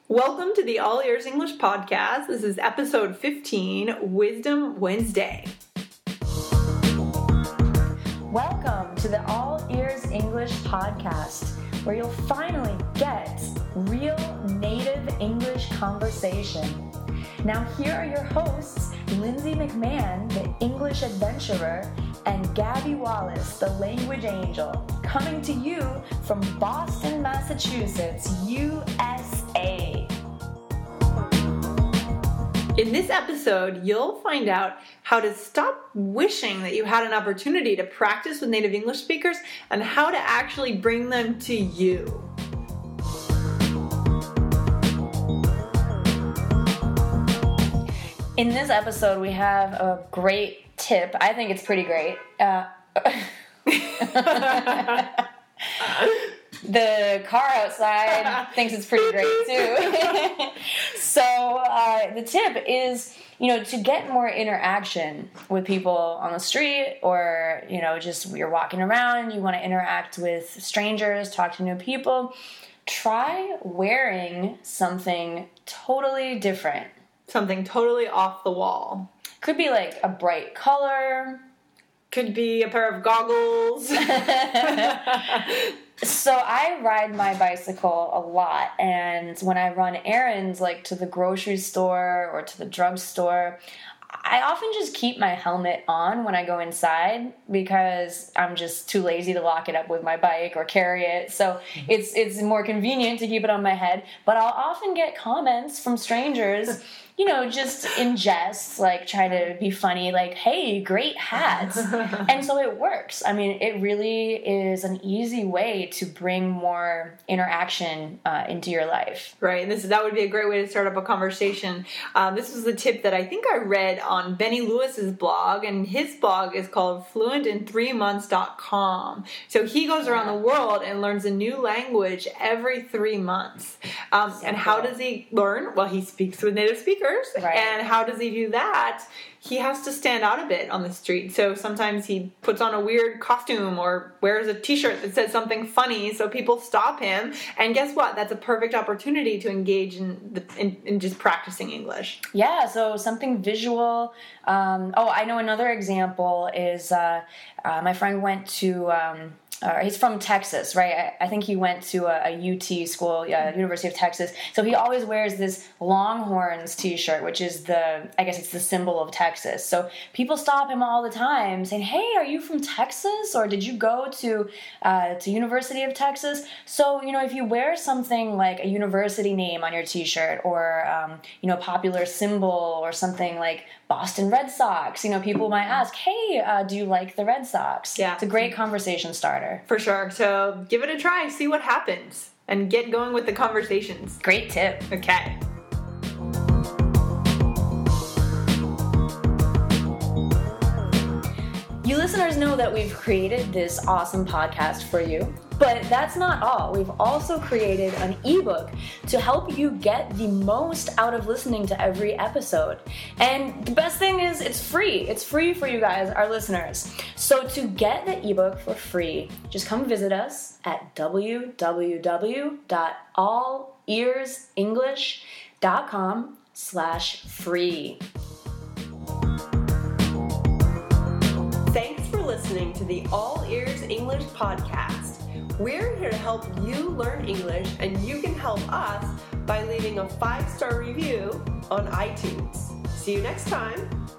Welcome to the All Ears English Podcast. This is episode 15, Wisdom Wednesday. Welcome to the All Ears English Podcast, where you'll finally get real native English conversation. Now here are your hosts, Lindsay McMahon, the English adventurer, and Gabby Wallace, the language angel, coming to you from Boston, Massachusetts, USA. In this episode, you'll find out how to stop wishing that you had an opportunity to practice with native English speakers and how to actually bring them to you. In this episode, we have a great tip. I think it's pretty great. The car outside thinks it's pretty great too. So the tip is, to get more interaction with people on the street, or, just you're walking around, you want to interact with strangers, talk to new people, try wearing something totally different. Something totally off the wall. Could be like a bright color. Could be a pair of goggles. So I ride my bicycle a lot, and when I run errands, like to the grocery store or to the drugstore, I often just keep my helmet on when I go inside because I'm just too lazy to lock it up with my bike or carry it. So it's more convenient to keep it on my head. But I'll often get comments from strangers, just in jest, like try to be funny, like, hey, great hat. And so it works. I mean, it really is an easy way to bring more interaction into your life. Right, and that would be a great way to start up a conversation. This was the tip that I think I read on Benny Lewis's blog, and his blog is called fluentin3months.com. So he goes around the world and learns a new language every 3 months. And how does he learn? Well, he speaks with native speakers. Right. And how does he do that? He has to stand out a bit on the street. So sometimes he puts on a weird costume or wears a t-shirt that says something funny so people stop him. And guess what? That's a perfect opportunity to engage in just practicing English. Yeah, so something visual. I know another example is my friend went to... he's from Texas, right? I think he went to a UT school, University of Texas. So he always wears this Longhorns t-shirt, which is it's the symbol of Texas. So people stop him all the time saying, hey, are you from Texas? Or did you go to University of Texas? So, if you wear something like a university name on your t-shirt or, popular symbol or something like Boston Red Sox, people might ask, hey, do you like the Red Sox? Yeah. It's a great conversation starter. For sure. So give it a try, see what happens, and get going with the conversations. Great tip. Okay. You listeners know that we've created this awesome podcast for you, but that's not all. We've also created an ebook to help you get the most out of listening to every episode. And the best thing is it's free. It's free for you guys, our listeners. So to get the ebook for free, just come visit us at www.allearsenglish.com/free. Thanks for listening to the All Ears English Podcast. We're here to help you learn English, and you can help us by leaving a 5-star review on iTunes. See you next time.